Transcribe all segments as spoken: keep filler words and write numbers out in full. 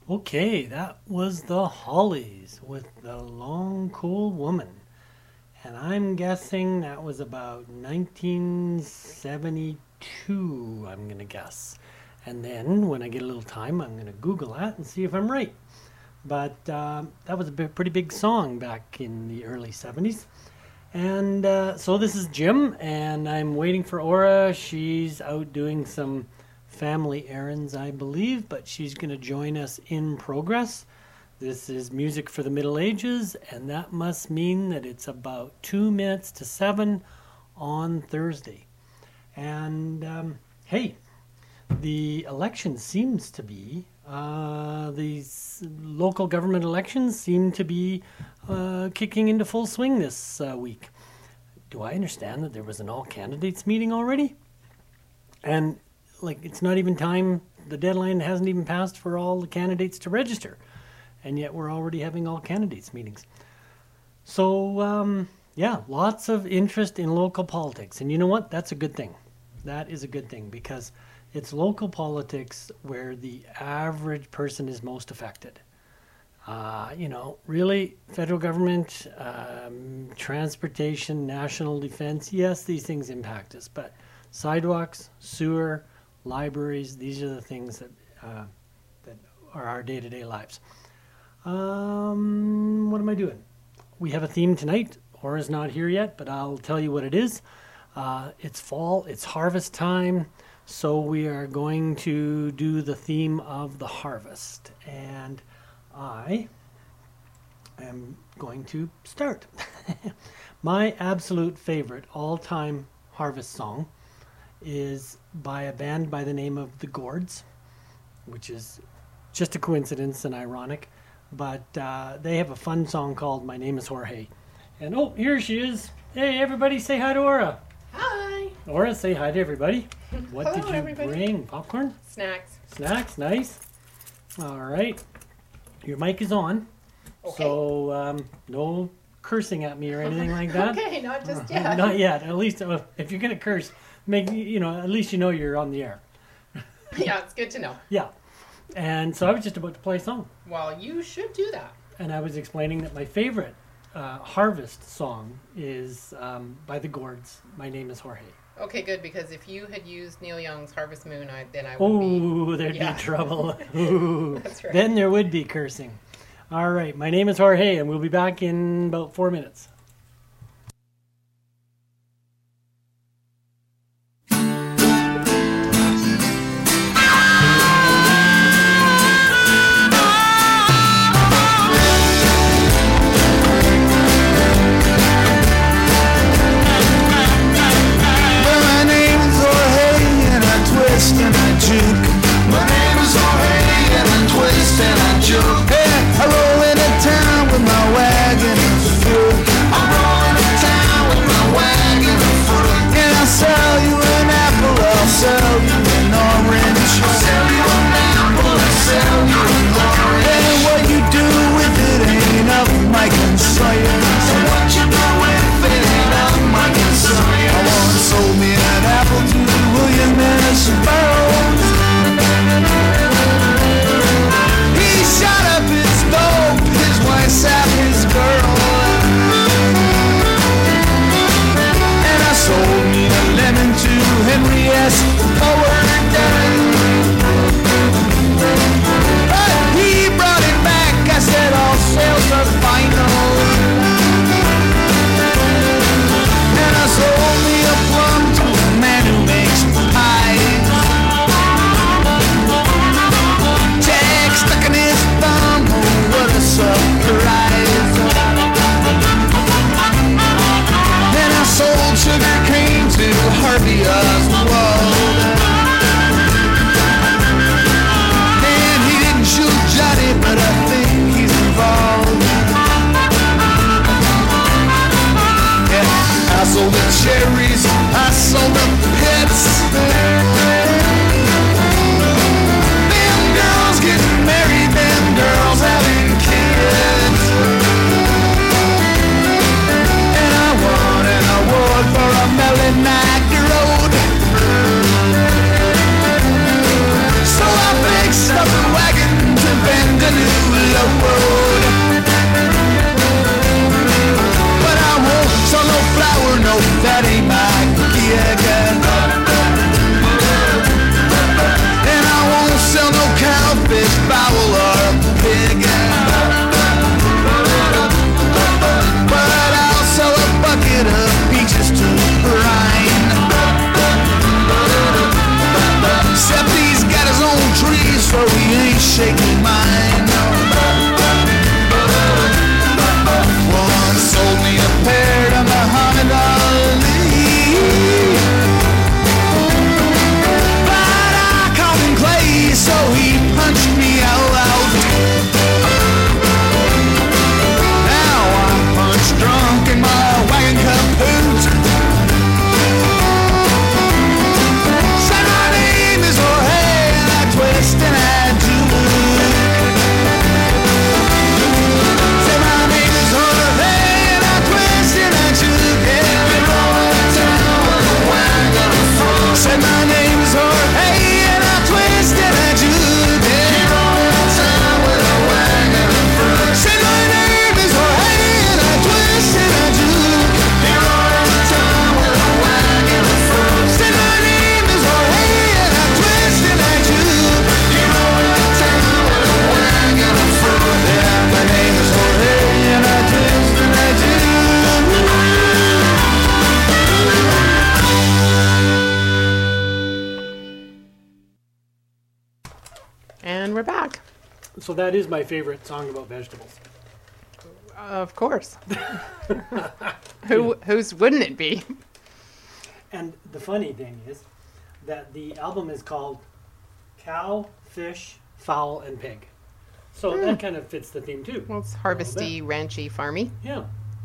Okay, that was the Hollies with The Long Cool Woman. And I'm guessing that was about nineteen seventy-two, I'm going to guess. And then when I get a little time, I'm going to Google that and see if I'm right. But uh, that was a bit, pretty big song back in the early seventies. And uh, so this is Jim, and I'm waiting for Aura. She's out doing some family errands, I believe, but she's going to join us in progress. This is Music for the Middle Ages, and that must mean that it's about two minutes to seven on Thursday. And um, hey, the election seems to be, uh, these local government elections seem to be uh, kicking into full swing this uh, week. Do I understand that there was an all candidates meeting already? And like, it's not even time, the deadline hasn't even passed for all the candidates to register. And yet we're already having all candidates meetings. So, um, yeah, lots of interest in local politics. And you know what? That's a good thing. That is a good thing, because it's local politics where the average person is most affected. Uh, you know, really, federal government, um, transportation, national defense, yes, these things impact us. But sidewalks, sewer, libraries, these are the things that, uh, that are our day-to-day lives. Um, what am I doing? We have a theme tonight. Aura's not here yet, but I'll tell you what it is. Uh, it's fall, it's harvest time, so we are going to do the theme of the harvest. And I am going to start. My absolute favorite all-time harvest song is by a band by the name of The Gourds, which is just a coincidence and ironic. But uh, they have a fun song called My Name is Jorge. And oh, here she is. Hey, everybody, say hi to Aura. Hi. Aura, say hi to everybody. What Hello, did you everybody. bring? Popcorn? Snacks. Snacks, nice. All right. Your mic is on. Okay. So um, no cursing at me or anything like that. Okay, not just yet. Not yet. At least uh, if you're going to curse, make you know, at least you know you're on the air. Yeah, it's good to know. Yeah. And so I was just about to play a song. Well, you should do that. And I was explaining that my favorite uh, harvest song is um, by The Gourds. My Name is Jorge. Okay, good, because if you had used Neil Young's Harvest Moon, I, then I would be... Oh, there'd Yeah. be trouble. Ooh. That's right. Then there would be cursing. All right, my name is Jorge, and we'll be back in about four minutes. And I juke. My name is Jorge, and I twist and I juke. Hey, I roll into town with my wagon and fruit. I roll into town with my wagon and fruit. And I'll sell you an apple, I'll sell you an orange. I'll sell you an apple, I'll sell you an orange. And what you do with it ain't of my concern. So what you do with it ain't of my concern. I once sold me an apple to William S. Burroughs. He shot up his dope, his wife sat his girl. And I sold me a lemon to Henry S. Howard. But he brought it back, I said all sales are final. And I sold me a plum to a man who makes pies. Jack stuck in his thumb, oh what a surprise. Then I sold sugar cane to Harvey Oswald. And he didn't shoot Johnny, but I think he's involved. I sold the cherries, I sold the pits. Them girls getting married, them girls having kids. And I won an award for a Melanac Road shaky mind. One sold me a pair to Muhammad Ali, but I called him Clay, so he punched me out loud. Now I'm punch drunk in my wagon caboose. Say my name is Jorge and I twist and I juke. Say my name is Jorge and I twist and I juke. Yeah, we roll town with a wagon full. Say my name is Jorge and I twist and I juke. Yeah, we roll town with a wagon full. Say my name is Jorge and I twist and I juke. We roll town with a wagon full. Say my name is Jorge and I twist and I juke. We roll town with a wagon full. Yeah, my name is Jorge and I twist and I juke. And we're back. So that is my favorite song about vegetables. Of course. Who whose wouldn't it be? And the funny thing is that the album is called Cow, Fish, Fowl, and Pig. So that kind of fits the theme too. Well, it's A harvesty, ranchy, farmy. Yeah.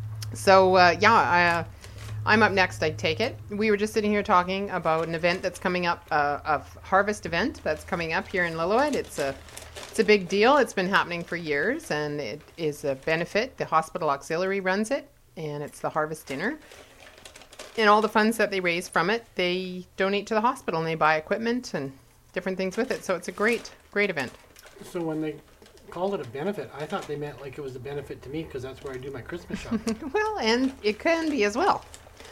So uh, yeah, I, uh, I'm up next. I take it. We were just sitting here talking about an event that's coming up, uh, a harvest event that's coming up here in Lillooet. It's a it's a big deal. It's been happening for years, and it is a benefit. The hospital auxiliary runs it, and it's the harvest dinner. And all the funds that they raise from it, they donate to the hospital, and they buy equipment and different things with it. So it's a great, great event. So when they called it a benefit, I thought they meant like it was a benefit to me because that's where I do my Christmas shopping. Well, and it can be as well.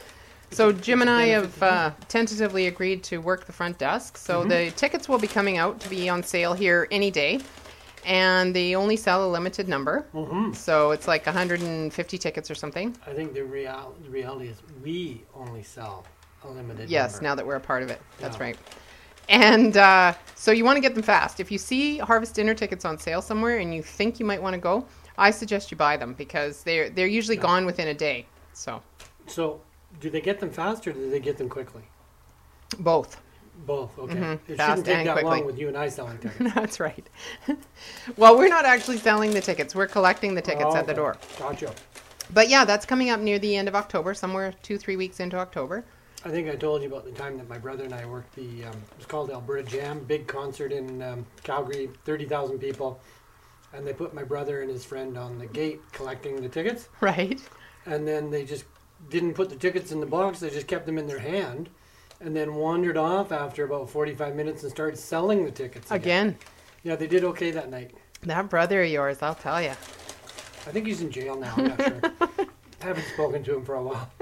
So Jim and I benefit have to uh, tentatively agreed to work the front desk. So the tickets will be coming out to be on sale here any day. And they only sell a limited number. Mhm. So it's like one hundred fifty tickets or something. I think the, real, the reality is we only sell a limited Yes, number. now that we're a part of it. That's Yeah. right. And uh, so you want to get them fast. If you see Harvest Dinner tickets on sale somewhere and you think you might want to go, I suggest you buy them because they're, they're usually Yeah. gone within a day. So So do they get them fast or do they get them quickly? both. Both, okay. Mhm, It fast shouldn't take and that quickly. long with you and I selling tickets. That's right. Well, we're not actually selling the tickets. We're collecting the tickets Oh, at the okay. door. Gotcha. But yeah, that's coming up near the end of October, somewhere two, three weeks into October. I think I told you about the time that my brother and I worked the, um, it was called Alberta Jam, big concert in um, Calgary, thirty thousand people. And they put my brother and his friend on the gate collecting the tickets. Right? And then they just didn't put the tickets in the box, they just kept them in their hand. And then wandered off after about forty-five minutes and started selling the tickets again. Again, Yeah, they did okay that night. that brother of yours, I'll tell you. I think he's in jail now, I'm not sure. Haven't spoken to him for a while.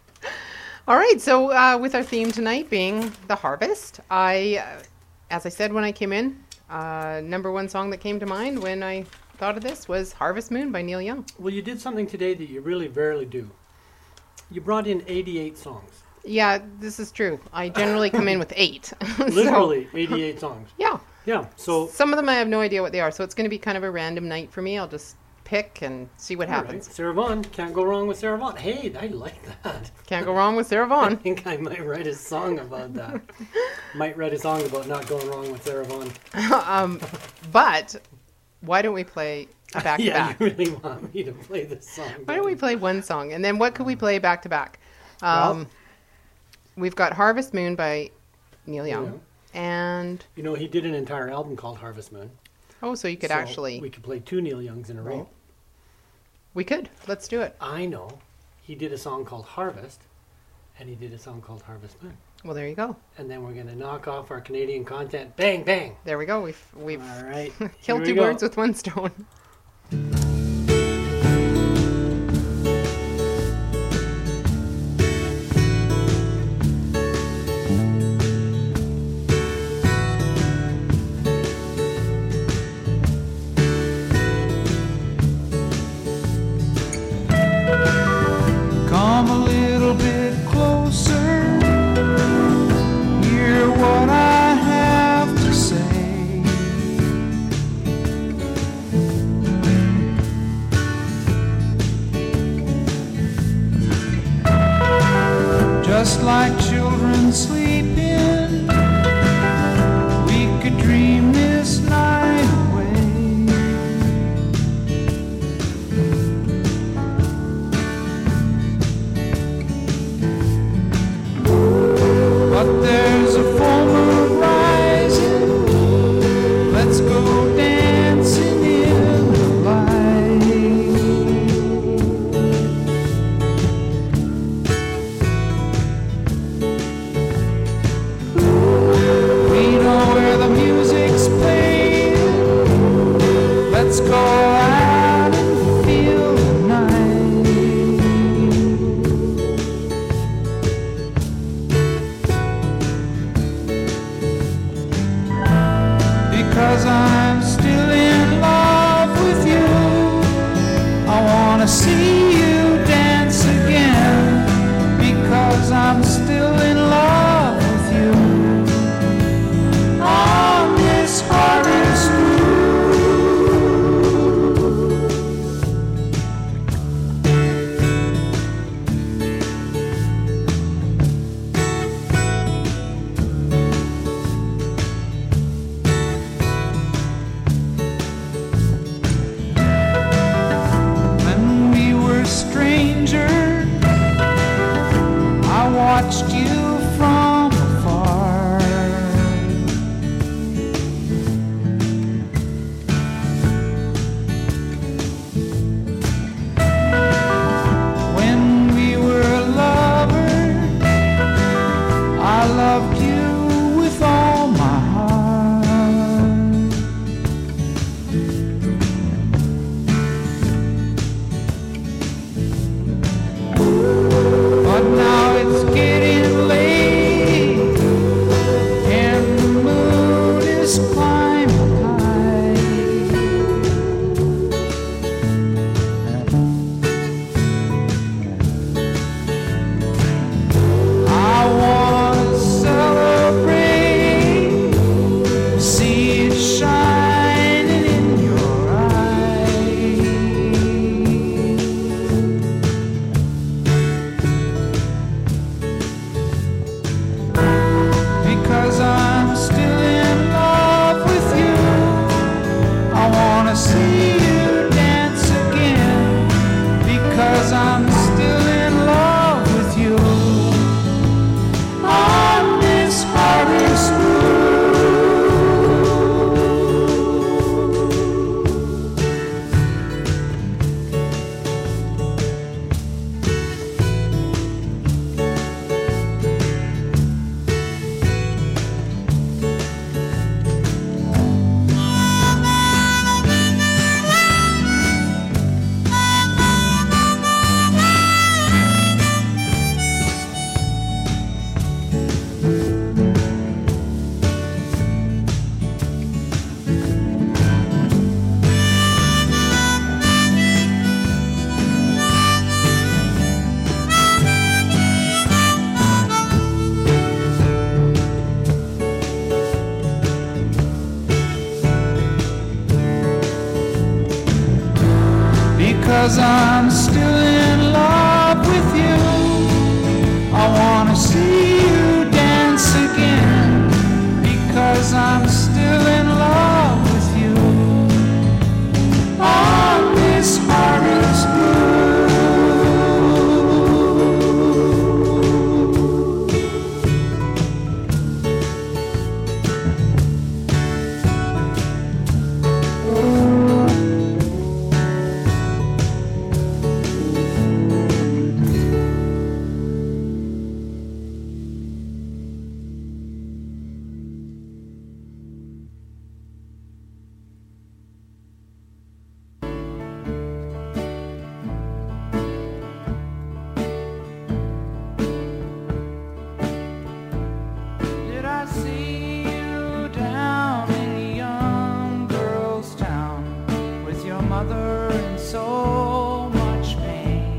All right, so uh, with our theme tonight being the harvest, I, uh, as I said when I came in, uh, number one song that came to mind when I thought of this was Harvest Moon by Neil Young. Well, you did something today that you really rarely do. You brought in eighty-eight songs. Yeah, this is true. I generally come in with eight. So, Literally eighty-eight songs. yeah. Yeah, so Some of them I have no idea what they are, so it's going to be kind of a random night for me. I'll just pick and see what all right. happens. Sarah Vaughan, can't go wrong with Sarah Vaughan. Hey, I like that. Can't go wrong with Sarah I Vaughan. think I might write a song about that. Might write a song about not going wrong with Sarah Vaughan. um, but why don't we play a back to Yeah, back? you really want me to play this song. Why don't we play one song and then what could we play back to back? Well- Um, we've got Harvest Moon by Neil Young, Yeah. and You know, he did an entire album called Harvest Moon. oh, so you could So actually we could play two Neil Youngs in a row. Right. we could let's do it. I know he did a song called Harvest, and he did a song called Harvest Moon. Well, there you go. And then we're going to knock off our Canadian content. Bang, bang. There we go. We've we've All right. killed Here we two go. birds with one stone. Come a little bit closer. Hear what I have to say. see you dance again, because I'm still in love with you. On this hardest watched you from afar. When we were lovers, I loved you with all my heart. But now it's getting late and the moon is climbing high. I want to celebrate, see it shining in your because I'm still in love with you. I wanna see you dance again, because I'm still in love with you. On this hardest because I'm still in love with you. I wanna see you dance again, because I'm still in love with you. On this hardest Did I see you down in a young girl's town with your mother in so much pain?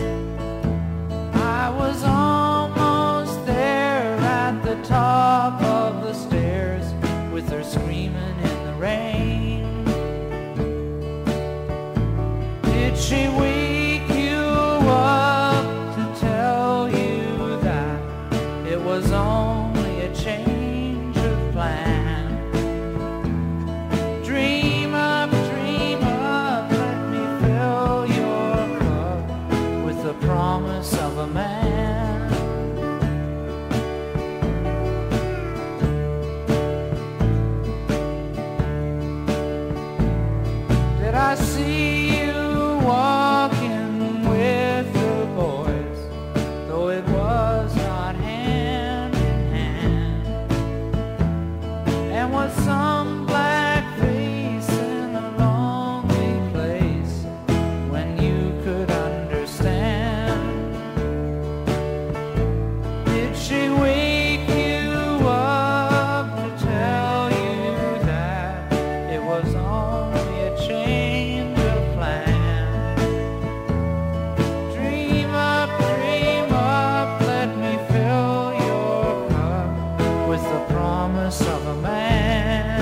I was almost there at the top of the stairs with her screaming in the rain. Did she wake you up to tell you that it was only a change promise of a man.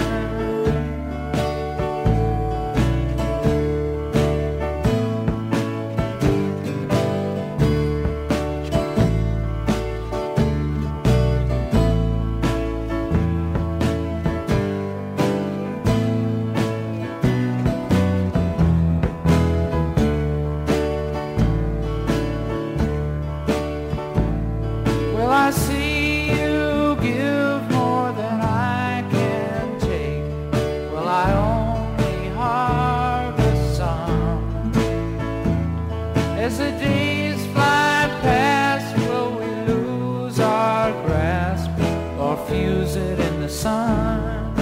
Well, I see you give more than I can take. Well, I only harvest some. As the days fly past, will we lose our grasp or fuse it in the sun?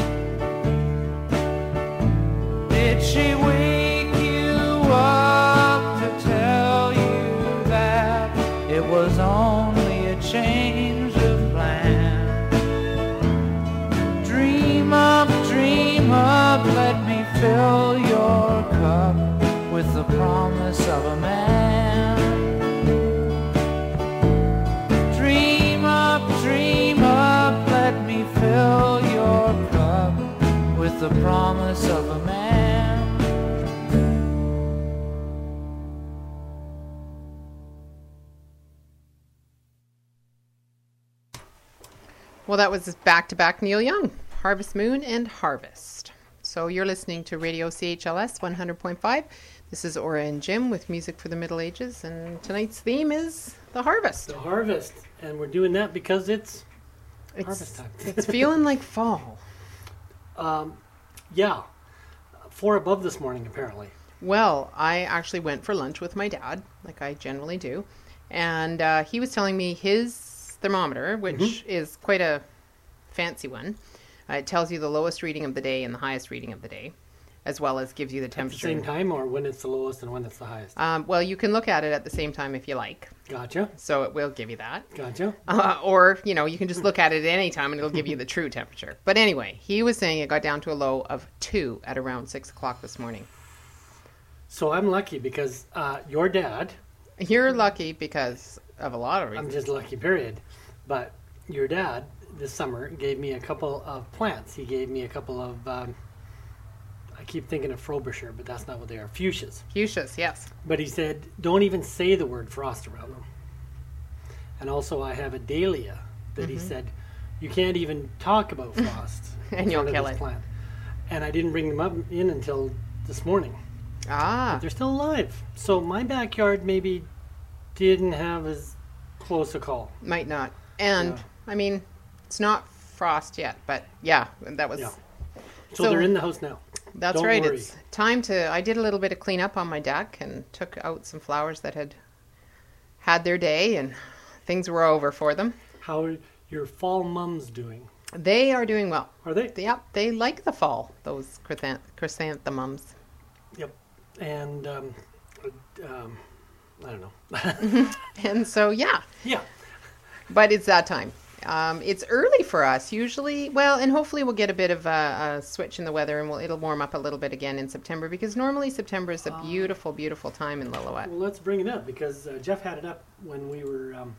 Did she wake you up to tell you that it was only a change of plan? Dream up, dream up, let me fill your cup with the promise of a man. Dream up, dream up, let me fill your cup with the promise of a man. Well, that was back-to-back Neil Young, Harvest Moon and Harvest. So you're listening to Radio C H L S one hundred point five. This is Aura and Jim with Music for the Middle Ages, and tonight's theme is the harvest. The harvest. And we're doing that because it's, It's, harvest time. it's feeling like fall. Um, yeah. Four above this morning, apparently. Well, I actually went for lunch with my dad, like I generally do, and uh, he was telling me his thermometer, which Mm-hmm. is quite a fancy one. Uh, it tells you the lowest reading of the day and the highest reading of the day, as well as gives you the At the temperature. same time, or when it's the lowest and when it's the highest? Um, well, you can look at it at the same time if you like, Gotcha. so it will give you that. Gotcha. Uh, or, you know, you can just look at it at any time and it'll give you the true temperature. But anyway, he was saying it got down to a low of two at around six o'clock this morning. So I'm lucky because uh, your dad, You're lucky because of a lot of reasons. I'm just lucky, period. But your dad this summer gave me a couple of plants. He gave me a couple of, um, I keep thinking of Frobisher, but that's not what they are, fuchsias. Fuchsias, yes. But he said, don't even say the word frost around them. And also I have a dahlia that he said, you can't even talk about frost. And in you'll front of kill this it. Plant. And I didn't bring them up in until this morning. Ah, They're still alive. So my backyard maybe didn't have as close a call. might not. And, Yeah. I mean, it's not frost yet, but yeah, that was... Yeah. So, So- they're in the house now. That's Don't right. worry. It's time to... I did a little bit of cleanup on my deck and took out some flowers that had had their day and things were over for them. How are your fall mums doing? They are doing well. Are they? Yep, they like the fall, those chrysan- chrysanthemums. Yep. And um, um, I don't know. And so, yeah, Yeah. but it's that time. Um, it's early for us usually. Well, and hopefully we'll get a bit of a, a switch in the weather and we'll, it'll warm up a little bit again in September because normally September is a beautiful, beautiful time in Lillooet. Well, let's bring it up because uh, Jeff had it up when we were um,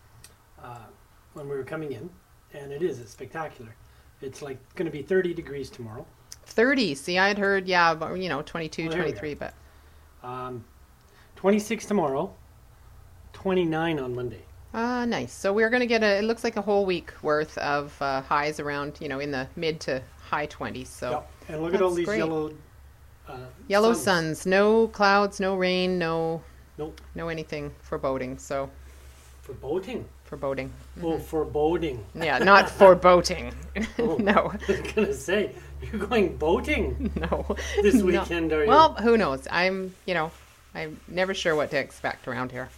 uh, when we were coming in, and it is. It's spectacular. It's like going to be thirty degrees tomorrow. thirty. See, I had heard, yeah, about, you know, twenty-two, Well, there we twenty-three, but Um, twenty-six tomorrow. twenty-nine on Monday. uh, nice. So we're going to get a, it looks like a whole week worth of uh, highs around, you know, in the mid to high twenties. So Yep. And look at all that's these great. yellow. Uh, yellow suns. suns, no clouds, no rain, no, Nope. no anything foreboding. So Foreboding. foreboding. Oh, foreboding. Yeah, not for boating. Oh. No, I was gonna say you're going boating no. this No. weekend, are you? Well, who knows? I'm, you know, I'm never sure what to expect around here.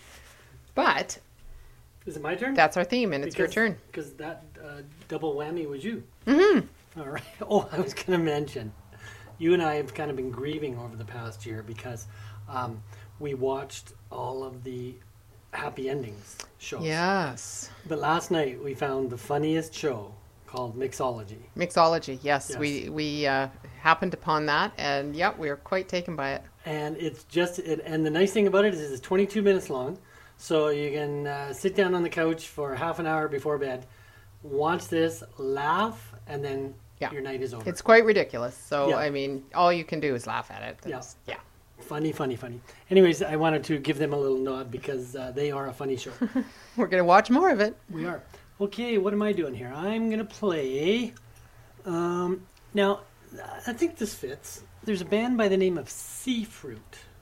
But is it my turn? that's our theme, and it's your turn. Because that uh, double whammy was you. Mm-hmm. All right. Oh, I was going to mention, you and I have kind of been grieving over the past year because um, we watched all of the happy endings shows. Yes. But last night we found the funniest show called Mixology. Mixology, yes. Yes. We we uh, happened upon that, and yep, we were quite taken by it. And it's just, it, and the nice thing about it is it's twenty-two minutes long. So you can uh, sit down on the couch for half an hour before bed, watch this, laugh, and then Yeah. your night is over. It's quite ridiculous. So, Yeah. I mean, all you can do is laugh at it. It's- yeah. Funny, funny, funny. Anyways, I wanted to give them a little nod because uh, they are a funny show. We're going to watch more of it. We are. Okay, what am I doing here? I'm going to play... Um, now, I think this fits. There's a band by the name of Seafruit.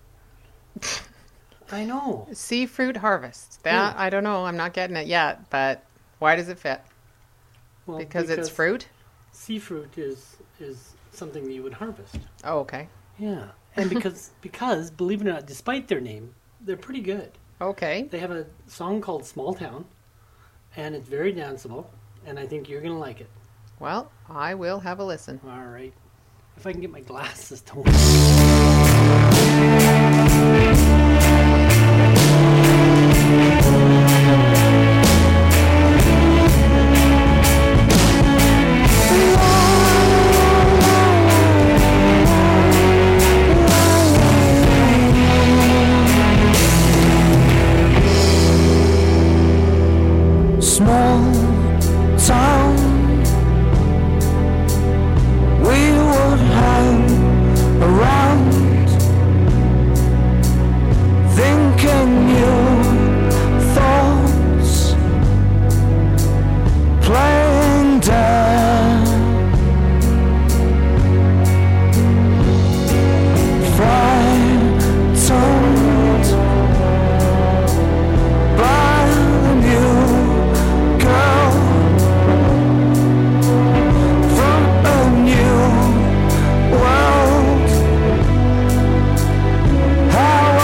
I know. Seafruit Harvest. That, Yeah. I don't know. I'm not getting it yet, but why does it fit? Well, Because, it's fruit? Seafruit is is something that you would harvest. Oh, okay. Yeah. And because, because, believe it or not, despite their name, they're pretty good. Okay. They have a song called Small Town, and it's very danceable, and I think you're going to like it. Well, I will have a listen. All right. If I can get my glasses to work. Small town, we would hang around, thinking new thoughts, playing dead, frightened by the new girl from a new world. How I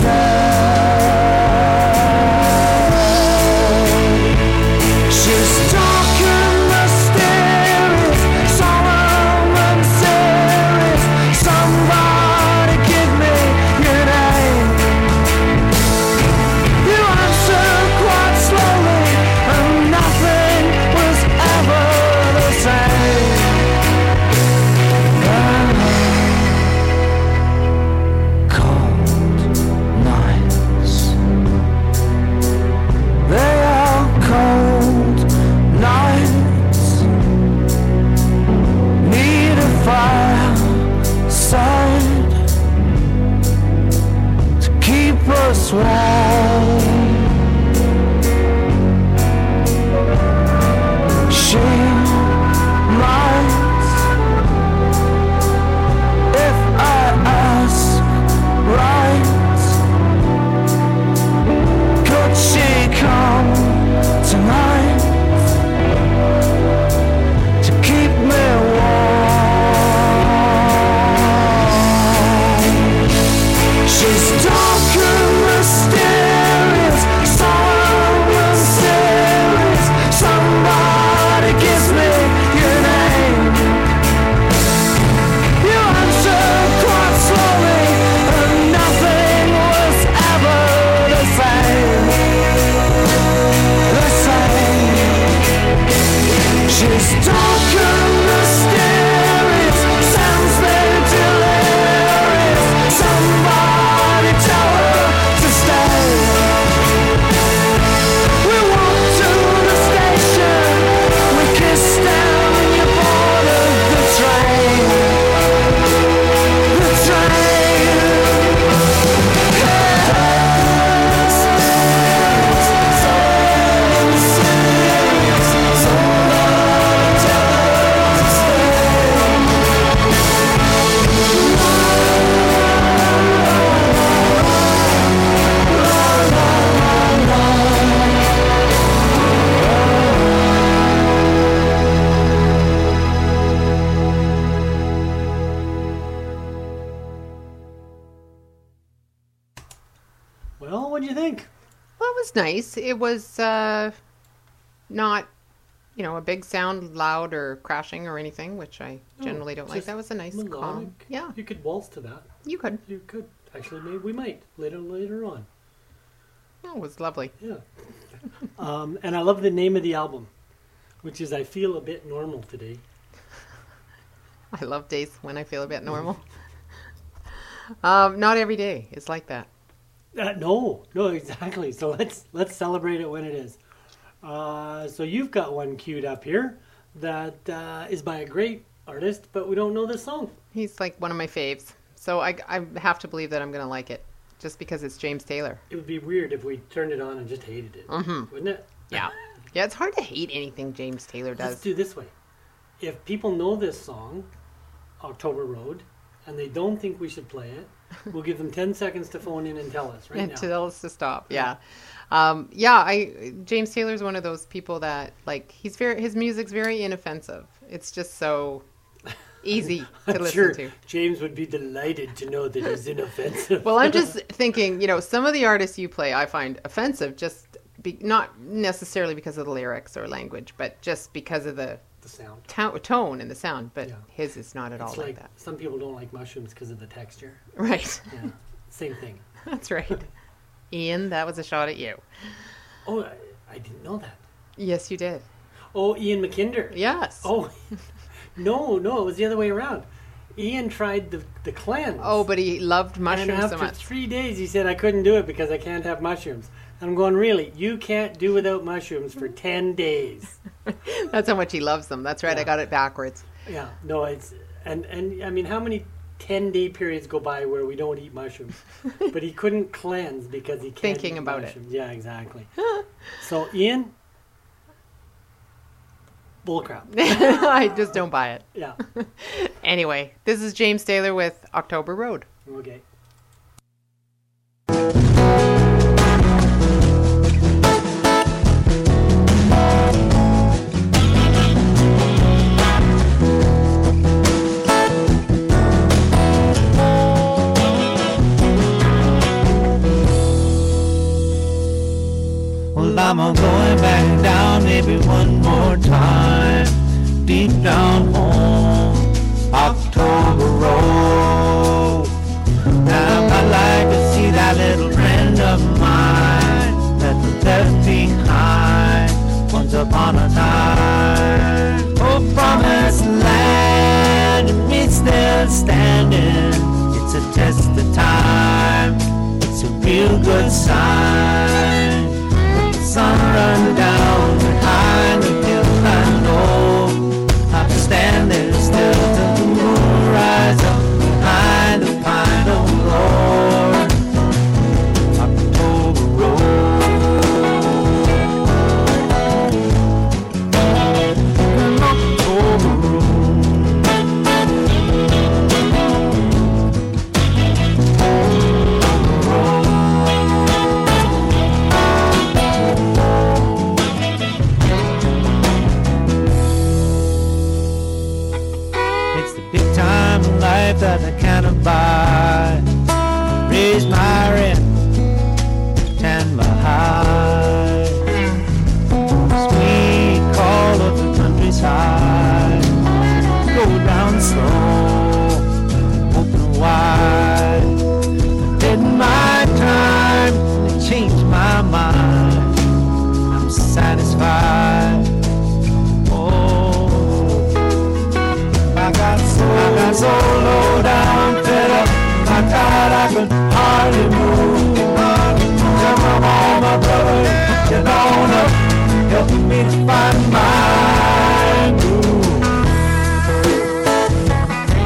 stand. She's dark and mysterious, solemn and serious. Somebody give me your name. You answered quite slowly, and nothing was ever the same. Cold nights, they are cold nights. Need a fireside to keep us warm. She might, if I ask right, could she come tonight to keep me warm? She's dark and mysterious, solemn and serious. Somebody gives me your name. You answered quite slowly, and nothing was ever the same. The same. She's dark and mysterious, sounds very delirious. Somebody tell her to stay. We walked to the station, we kissed and you boarded the train. The train. Yes. So serious, somebody tell her to stay. Well, what do you think? Well, it was nice. It was uh, not, you know, a big sound, loud or crashing or anything, which I No, generally don't like. just That was a nice, calm. melodic. Yeah, You could waltz to that. you could. You could. Actually, maybe we might later later on. Oh, it was lovely. Yeah. um, and I love the name of the album, which is I Feel a Bit Normal Today. I love days when I feel a bit normal. um, not every day is like that. Uh, no, no, exactly. So let's let's celebrate it when it is. Uh, so you've got one queued up here that uh, is by a great artist, but we don't know this song. He's like one of my faves. So I, I have to believe that I'm going to like it just because it's James Taylor. It would be weird if we turned it on and just hated it, mm-hmm. wouldn't it? Yeah. Yeah, it's hard to hate anything James Taylor does. Let's do it this way. If people know this song, October Road, and they don't think we should play it, we'll give them ten seconds to phone in and tell us right and now. tell us to stop. Yeah. Um, yeah, I James Taylor's one of those people that like he's very his music's very inoffensive. It's just so easy to I'm listen sure to. James would be delighted to know that he's inoffensive. Well, I'm just thinking, you know, some of the artists you play I find offensive just be, not necessarily because of the lyrics or language, but just because of the the sound. To- tone and the sound, but Yeah. his is not at It's all like, like that. some people don't like mushrooms because of the texture. Right. Yeah, same thing. That's right. Ian, that was a shot at you. Oh, I, I didn't know that. Yes, you did. Oh, Ian McKinder. Yes. Oh, no, no, it was the other way around. Ian tried the, the cleanse. Oh, but he loved and mushrooms after so much. three days he said, I couldn't do it because I can't have mushrooms. And I'm going, really? You can't do without mushrooms for ten days? That's how much he loves them. That's right. Yeah. I got it backwards. Yeah, no, it's, and, and I mean, how many ten-day periods go by where we don't eat mushrooms? But he couldn't cleanse because he can't Thinking eat about mushrooms. Yeah, exactly. So, Ian, bullcrap. I just don't buy it. Yeah, Anyway, this is James Taylor with October Road. okay. Well, I'm a going back down maybe one more time, deep down home, October Road. Now I'd like to see that little friend of mine that was left behind once upon a time. Oh, promised land, and me still standing. It's a test of time, it's a real good sign. Sun run down behind the hill, I know I'll stand there still till the moon rise up behind the pine, oh Lord, October Road, October Road. That I cannot buy, raise my rent, tend my high, sweet call of the countryside, go down slow, open wide, I did my time, and it changed my mind, I'm satisfied. I got so, I got so low down, fed up, my God, I could hardly move. Tell my mama, brother, get on up, helping me to find my groove.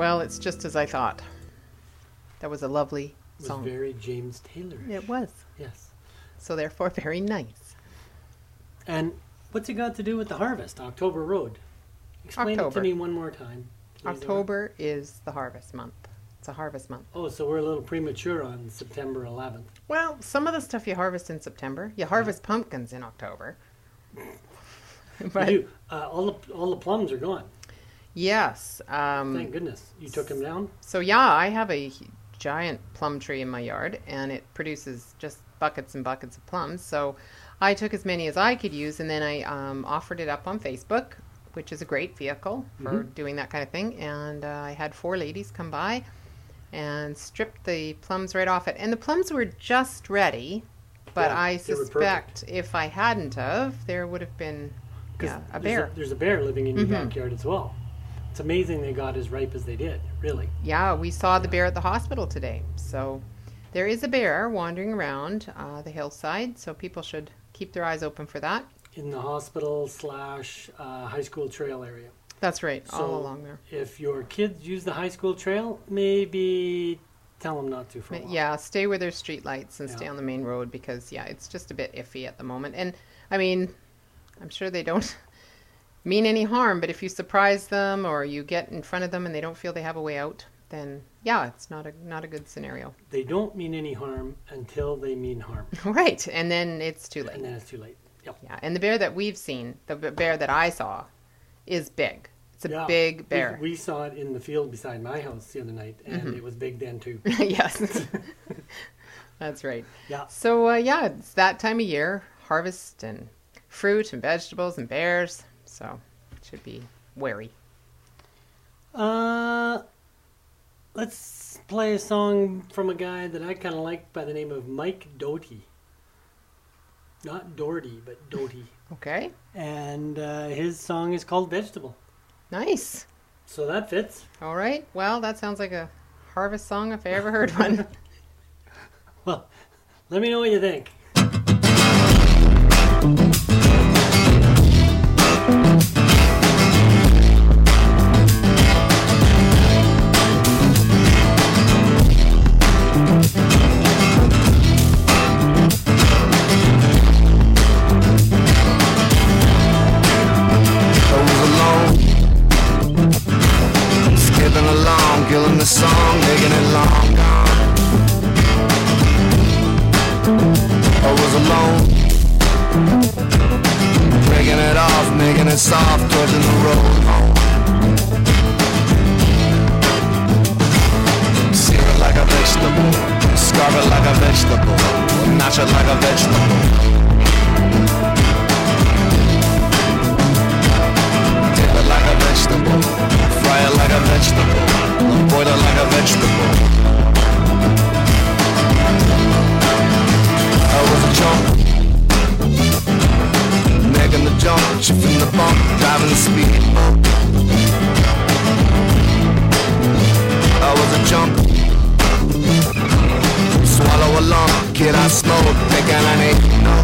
Well, it's just as I thought. That was a lovely It was song. very James Taylor. It was. Yes. So therefore, very nice. And what's it got to do with the harvest, October Road? Explain October. it to me one more time. please, Laura. October is the harvest month. It's a harvest month. Oh, so we're a little premature on September eleventh. Well, some of the stuff you harvest in September. You harvest pumpkins in October. But You, uh, all the all the plums are gone. yes. Um, Thank goodness. You took them down? So yeah, I have a hu- giant plum tree in my yard, and it produces just buckets and buckets of plums. So I took as many as I could use, and then I um, offered it up on Facebook, which is a great vehicle for Mhm. doing that kind of thing. And uh, I had four ladies come by and stripped the plums right off it. And the plums were just ready, but Yeah, I they were suspect if I hadn't of, there would have been 'Cause yeah, a there's bear. There's a bear living in your Mhm. backyard as well. It's amazing they got as ripe as they did, really. Yeah, we saw the bear at the hospital today. So there is a bear wandering around uh, the hillside, so people should keep their eyes open for that. In the hospital slash uh, high school trail area. That's right, So all along there. if your kids use the high school trail, maybe tell them not to for a But while. yeah, stay with their street lights and stay Yeah. on the main road because, yeah, it's just a bit iffy at the moment. And, I mean, I'm sure they don't mean any harm, but if you surprise them or you get in front of them and they don't feel they have a way out, then, yeah, it's not a not a good scenario. They don't mean any harm until they mean harm. Right, and then it's too late. And then it's too late. Yep. Yeah, and the bear that we've seen, the b- bear that I saw, is big. It's a Yeah. big bear. We, we saw it in the field beside my house the other night, and Mm-hmm. it was big then too. Yes, that's right. Yeah. So uh, yeah, it's that time of year, harvest and fruit and vegetables and bears. So should be wary. Uh, let's play a song from a guy that I kind of like by the name of Mike Doty. Not Doherty, but Doty. Okay, And uh, his song is called Vegetable. nice. So that fits. All right. Well, that sounds like a harvest song if I ever heard one. Well, let me know what you think. I was alone, skipping along, killing the song, making it long gone. I was alone, breaking it off, making it soft, trudging the road home. Sear it like a vegetable, scarf it like a vegetable, notch it like a vegetable. Dip it like a vegetable, fry it like a vegetable, boil it like a vegetable. I was a jump, making the jump, shifting the bump, driving the speed bump. I was a jump, swallow a lump, kid I smoke, thinking I need no.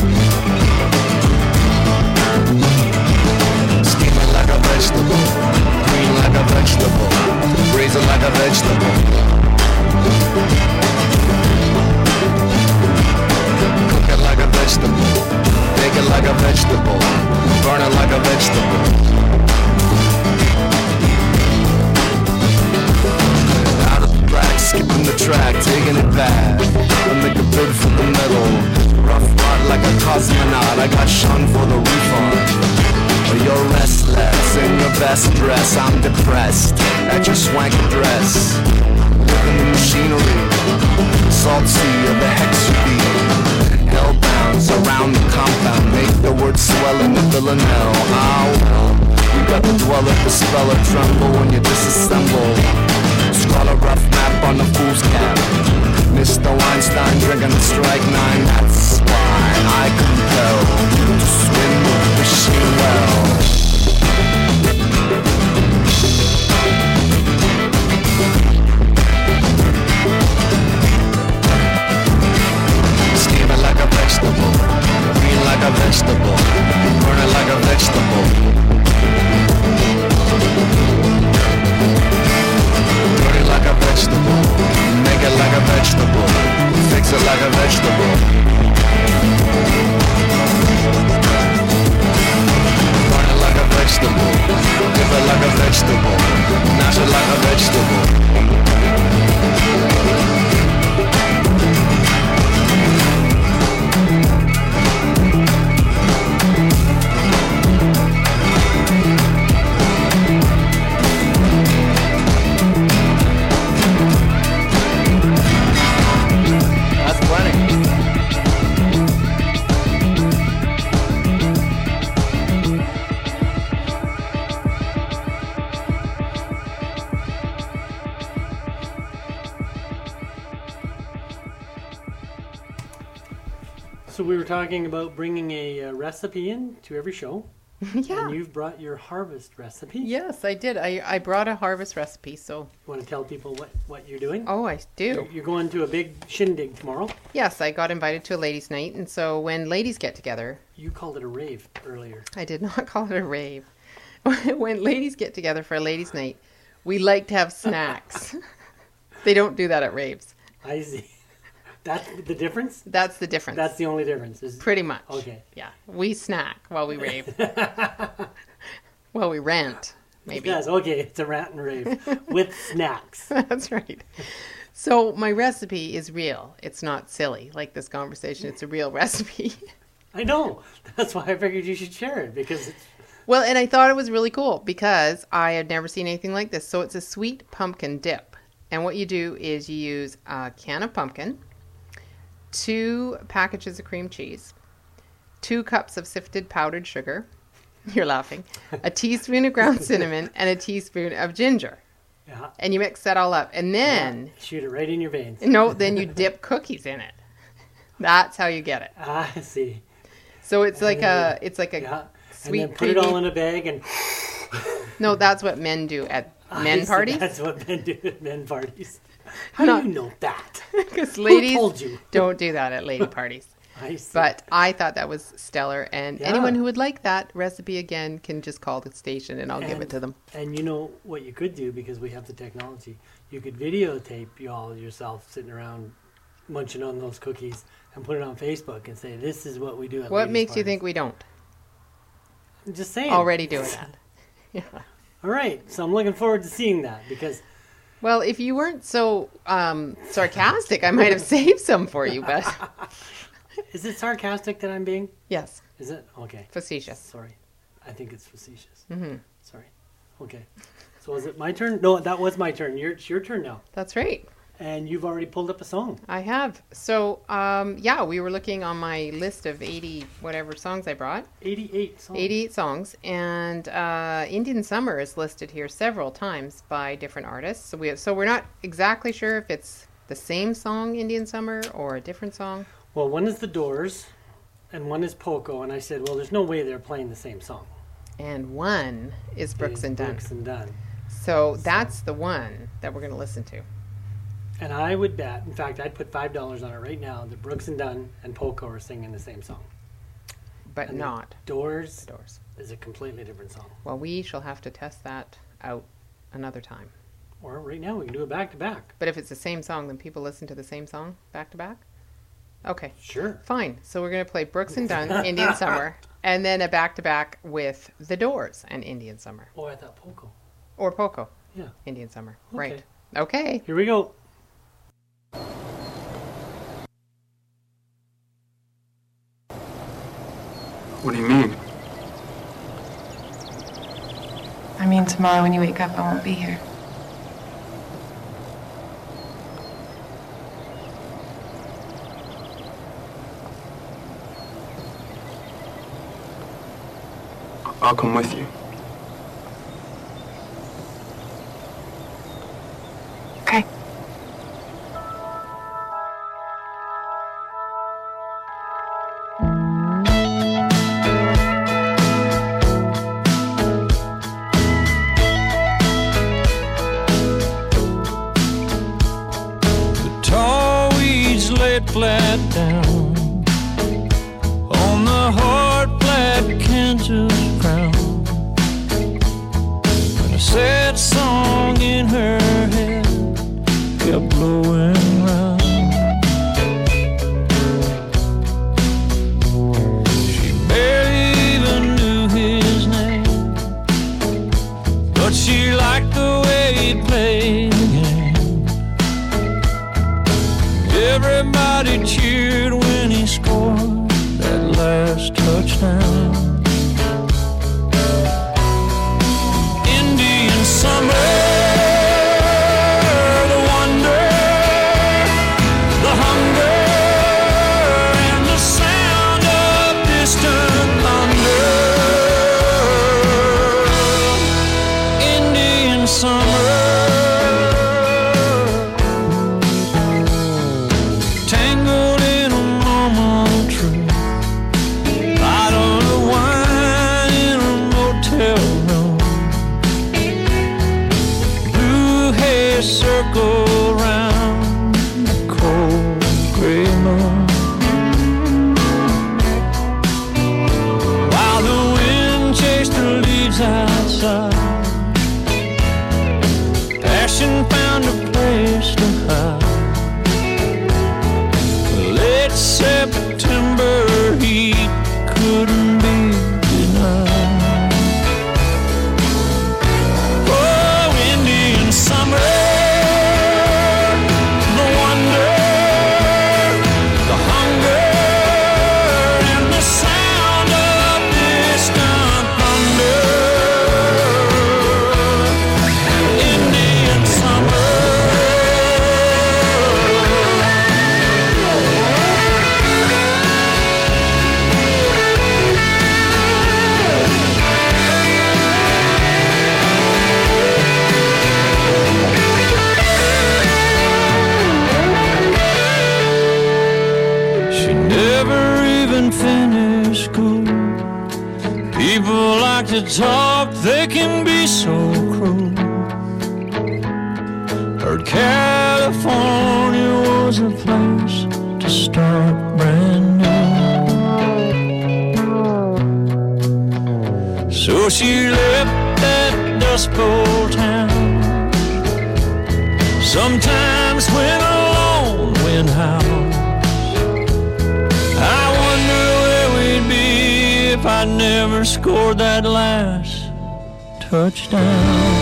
Steaming like a vegetable, green like a vegetable, braising like a vegetable. Cook it like a vegetable, bake it like a vegetable, burn it like a vegetable. Out of the black, skipping the track, taking it back. I make a bid for the medal, rough ride like a cosmonaut. I got shunned for the refund. You're restless in your best dress. I'm depressed at your swanky dress. Living the machinery, salt sea of the hex you be. Hellbound, surround the compound, make the word swell in the villanelle. Ah well, you got the dweller, the speller, tremble when you disassemble. Scroll a rough map on the fool's cap. Mister Weinstein drinking the strike nine. That's why I compel you to swim wishing well. Steam it like a vegetable, green like a vegetable, burn it like a vegetable. we were talking about bringing a uh, recipe in to every show. Yeah. And you've brought your harvest recipe. Yes, I did. I, I brought a harvest recipe, so... You want to tell people what, what you're doing? Oh, I do. You're, you're going to a big shindig tomorrow. Yes, I got invited to a ladies' night, and so when ladies get together... You called it a rave earlier. I did not call it a rave. When ladies get together for a ladies' night, we like to have snacks. They don't do that at raves. I see. That's the difference? That's the difference. That's the only difference. Is Pretty much. Okay. Yeah. We snack while we rave. Well, we rant, maybe. Yes, okay. It's a rant and rave with snacks. That's right. So my recipe is real. It's not silly like this conversation. It's a real recipe. I know. That's why I figured you should share it because it's... Well, and I thought it was really cool because I had never seen anything like this. So it's a sweet pumpkin dip. And what you do is you use a can of pumpkin, two packages of cream cheese, two cups of sifted powdered sugar, you're laughing, a teaspoon of ground cinnamon, and a teaspoon of ginger. Yeah. And you mix that all up. And then... Yeah. Shoot it right in your veins. No, then you dip cookies in it. That's how you get it. Ah, I see. So it's like a... It's like a Yeah. sweet, and then put it creamy- all in a bag and... No, that's what men do at men I see. parties. That's what men do at men parties. How Not- do you know that? Because ladies Who told you? don't do that at lady parties. I see. But I thought that was stellar. And Yeah. anyone who would like that recipe again can just call the station and I'll give it And- to them. And you know what you could do, because we have the technology, you could videotape you all yourself sitting around munching on those cookies and put it on Facebook and say, this is what we do at What ladies' makes you parties." think we don't I'm just saying. already do that? Yeah. All right. So I'm looking forward to seeing that because Well, if you weren't so um, sarcastic, I might have saved some for you, but is it sarcastic that I'm being? yes, Is it? Okay. facetious. Sorry. I think it's facetious. hmm Sorry. Okay. So is it my turn? No, that was my turn. Your, it's your turn now. That's right. And you've already pulled up a song. I have. So, um, yeah, we were looking on my list of eighty whatever songs I brought. eighty-eight songs. eighty-eight songs. And uh, Indian Summer is listed here several times by different artists. So, we so we're not exactly sure if it's the same song, Indian Summer, or a different song. Well, one is The Doors and one is Poco. And I said, well, there's no way they're playing the same song. And one is Brooks It is and Dunn. Brooks and Dunn. So that's the one that we're going to listen to. And I would bet, in fact, I'd put five dollars on it right now, that Brooks and Dunn and Poco are singing the same song. But And not Doors the Doors. is a completely different song. Well, we shall have to test that out another time. Or right now, we can do it back to back. But if it's the same song, then people listen to the same song back to back? Okay, Sure. fine. So we're going to play Brooks and Dunn, Indian Summer, and then a back-to-back with The Doors and Indian Summer. Oh, I thought Poco. Or Poco, Yeah. Indian Summer. Okay. Right. Okay. Here we go. What do you mean? I mean, tomorrow when you wake up, I won't be here. I'll come with you. Okay. The tall weeds laid flat down on the hard black Kansas ground, and a sad song in her head kept blowing round. She barely even knew his name, but she liked the way he played the game. Everybody cheered when he scored that last touchdown. side. Passion found a place to hide. Late September heat couldn't be denied. Oh, Indian summer, the wonder, the hunger, and the sound of distant thunder. Indian summer. She never even finished school. People like to talk, they can be so cruel. Heard California was a place to start brand new. So she left that Dust Bowl town. Sometimes when a lone wind howls, I wonder where we'd be if I never scored that last touchdown.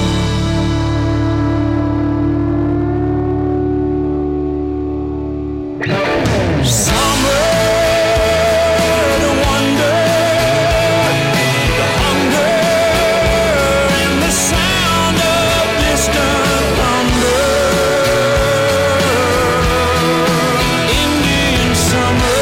Summer, the wonder, the hunger, and the sound of distant thunder. Indian summer.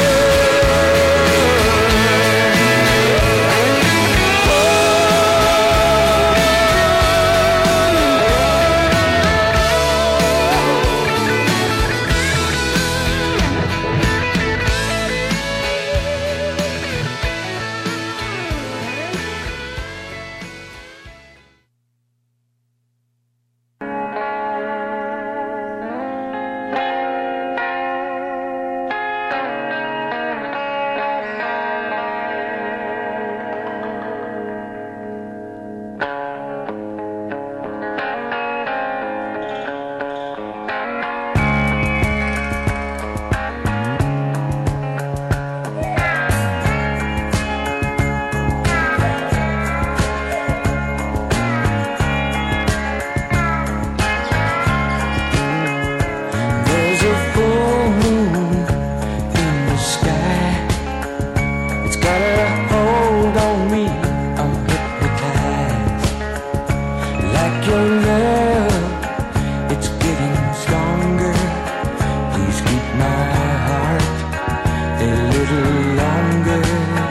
There's a full moon in the sky. It's got a hold on me, I'm hypnotized. Like your love, it's getting stronger. Please keep my heart a little longer.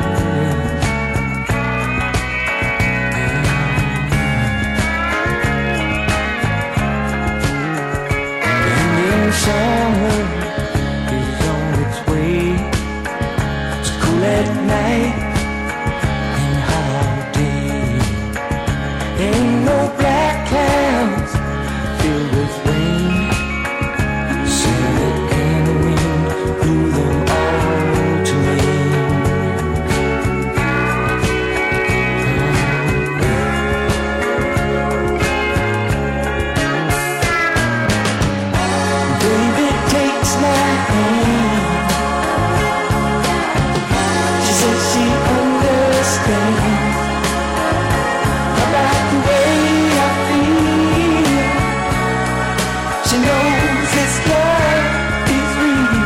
Indian summer is on its way. It's cool at night and hot all day. Ain't no black clouds filled with rain. Santa and the wind blew them all to rain. Baby takes my hand. She says she understands about the way I feel. She knows this love is real.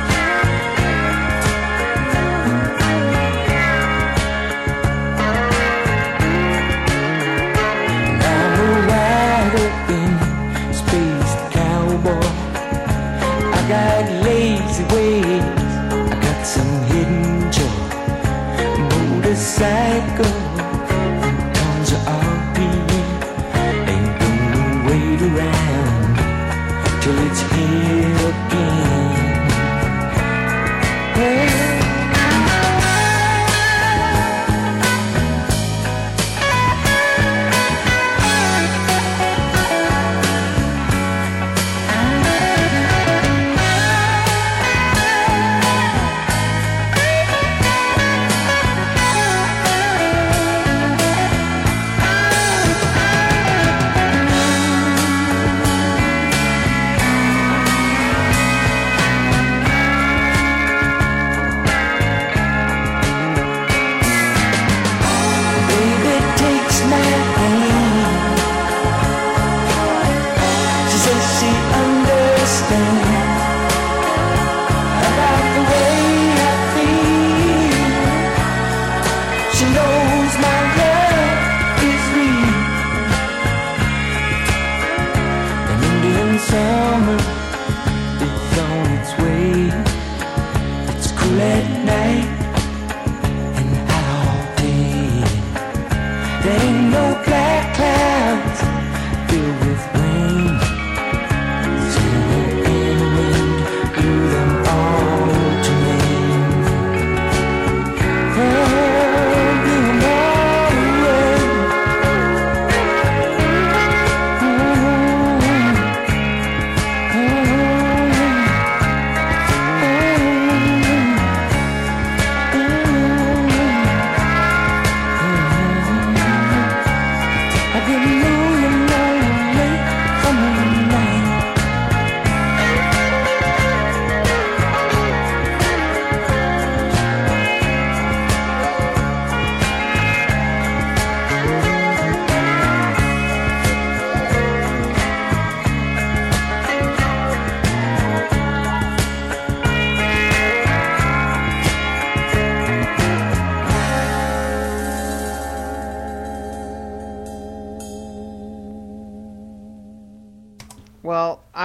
I'm a wide open spaced cowboy. I got lazy ways, I got some hidden joy. Motorcycle and tons of R P M. Ain't gonna wait around till it's here again. Well,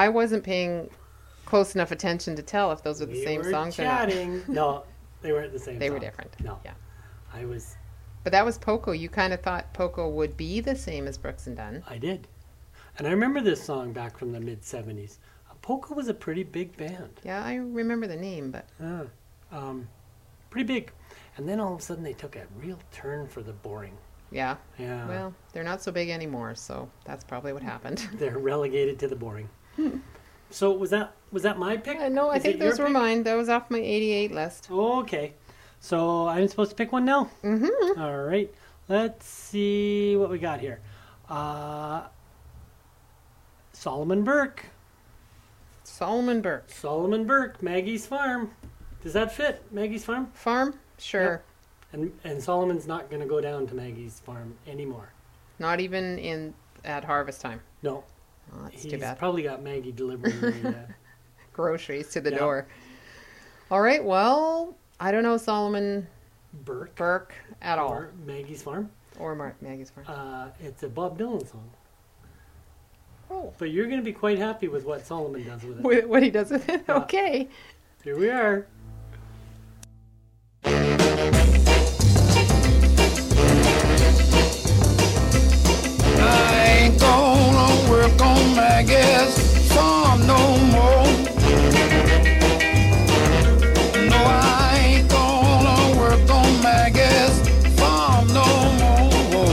I wasn't paying close enough attention to tell if those were the We same were songs chatting. No, they weren't the same or not. They were songs. different. No. Yeah. I was, But that was Poco. You kind of thought Poco would be the same as Brooks and Dunn. I did. And I remember this song back from the mid seventies. Polka was a pretty big band. Yeah, I remember the name, but Yeah. Um, pretty big. And then all of a sudden they took a real turn for the boring. yeah. Yeah. Well, they're not so big anymore, so that's probably what happened. They're relegated to the boring. So was that was that my pick? Uh, no, I Is think it your those were pick? mine. That was off my eighty-eight list. Oh, okay. So I'm supposed to pick one now? Mm-hmm. All right. Let's see what we got here. Uh, Solomon Burke. Solomon Burke. Solomon Burke, Maggie's Farm. Does that fit, Maggie's Farm? Farm? Sure. And and Solomon's not going to go down to Maggie's Farm anymore. Not even in at harvest time. No. Oh, that's He's too bad. probably got Maggie delivering the... Uh, Groceries to the Yeah. door. All right, well, I don't know Solomon Burke. Burke at all. Or Maggie's Farm. Or Mark Maggie's Farm. Uh, it's a Bob Dylan song. Oh. But you're going to be quite happy with what Solomon does with it. What what he does with it? Yeah. Okay. Here we are. I ain't gonna work on Maggie's farm no more. No, I ain't gonna work on Maggie's farm no more.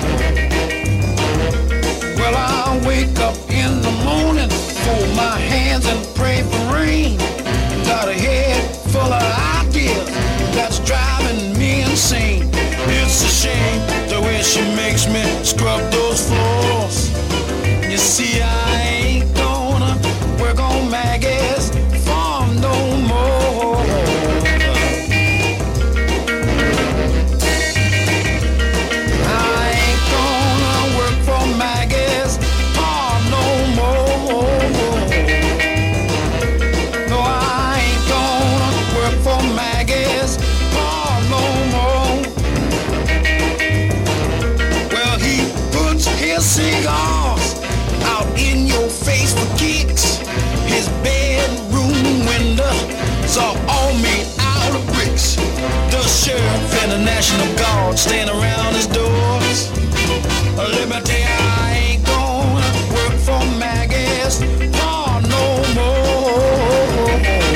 Well, I wake up in the morning, fold my hands and pray for rain. Got a head full of ideas that's driving me insane. It's a shame the way she makes me scrub those floors. You see, I ain't gonna work on Maggie's farm no more. I ain't gonna work for Maggie's farm no more. No, I ain't gonna work for Maggie's farm no more. Well, he puts his cigars out in your face for kicks. His bedroom windows are all made out of bricks. The sheriff and the National Guard stand around his doors. Let me tell you, I ain't gonna work for Maggie's farm no more.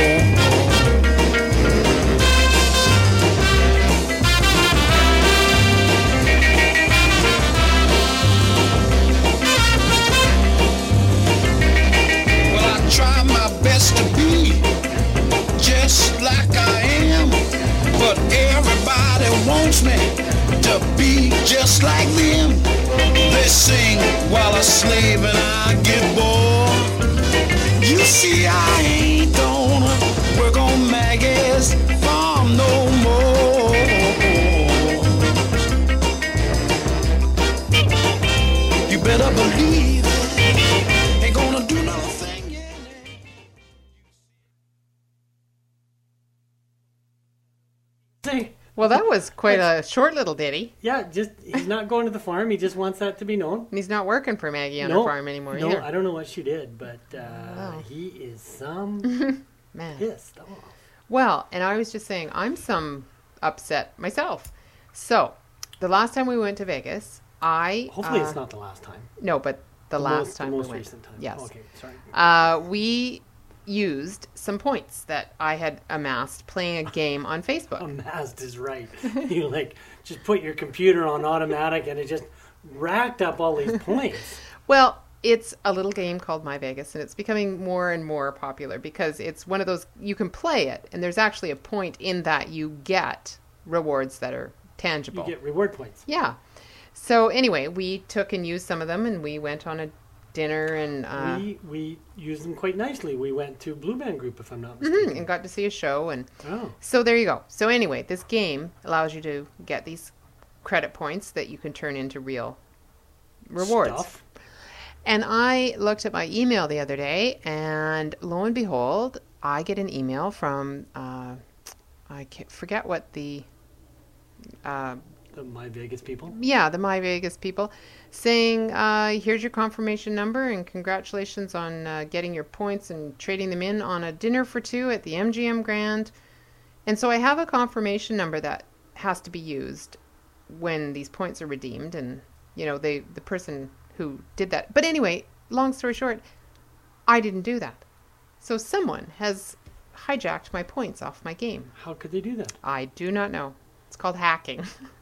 Well, I try my best to be just like I am, but everybody wants me to be just like them. They sing while I slave and I get bored. You see, I ain't gonna work on Maggie's farm no more. You better believe it. Ain't gonna do nothing, yeah. See? Well, that was quite a short little ditty. Yeah, just he's not going to the farm. He just wants that to be known. And he's not working for Maggie on no, her farm anymore no, either. I don't know what she did, but uh, Wow. he is some Man. pissed off. Well, and I was just saying, I'm some upset myself. So, the last time we went to Vegas, I... Hopefully, uh, it's not the last time. No, but the, last most, time the most we went. recent time. Yes. Okay, sorry. Uh, we used some points that I had amassed playing a game on Facebook. Amassed is right. You like just put your computer on automatic, and it just racked up all these points. Well, it's a little game called My Vegas, and it's becoming more and more popular because it's one of those, you can play it, and there's actually a point in that you get rewards that are tangible. You get reward points. Yeah. So anyway, we took and used some of them, and we went on a dinner and uh, we we used them quite nicely. We went to Blue Band Group, if I'm not mhm, mistaken. and got to see a show. And Oh, so there you go. So anyway, this game allows you to get these credit points that you can turn into real rewards. Stuff. And I looked at my email the other day, and lo and behold, I get an email from, uh, I can't, forget what the uh, The My Vegas people. Yeah, the My Vegas people, saying, uh, here's your confirmation number and congratulations on uh, getting your points and trading them in on a dinner for two at the M G M Grand. And so I have a confirmation number that has to be used when these points are redeemed. And, you know, they the person who did that. But anyway, long story short, I didn't do that. So someone has hijacked my points off my game. How could they do that? I do not know. It's called hacking.